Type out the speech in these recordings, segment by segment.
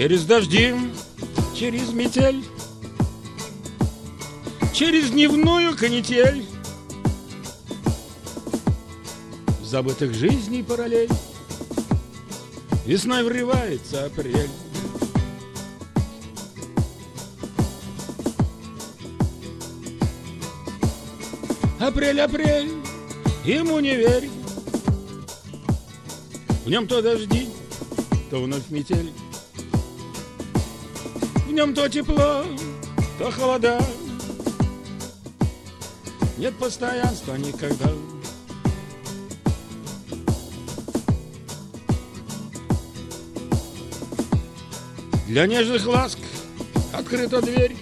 Через дожди, через метель, через дневную канитель, забытых жизней параллель, весной врывается апрель. Апрель, апрель, ему не верь. В нем то дожди, то вновь метель. В нем то тепло, то холода. Нет постоянства никогда. Для нежных ласк открыта дверь.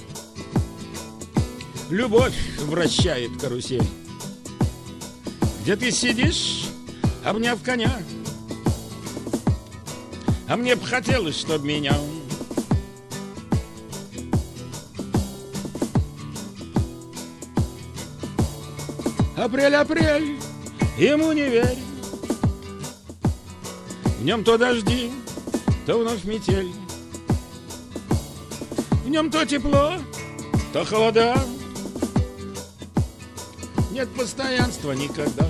Любовь вращает карусель. Где ты сидишь, обняв коня, а мне б хотелось, чтоб меня. Апрель, апрель, ему не верь. В нем то дожди, то вновь метель. В нем то тепло, то холода. Нет постоянства никогда.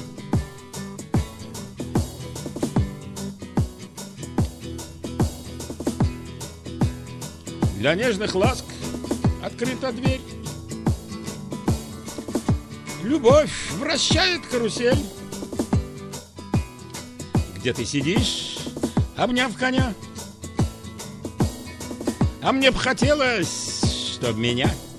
Для нежных ласк открыта дверь. Любовь вращает карусель. Где ты сидишь, обняв коня, а мне б хотелось, чтоб меня.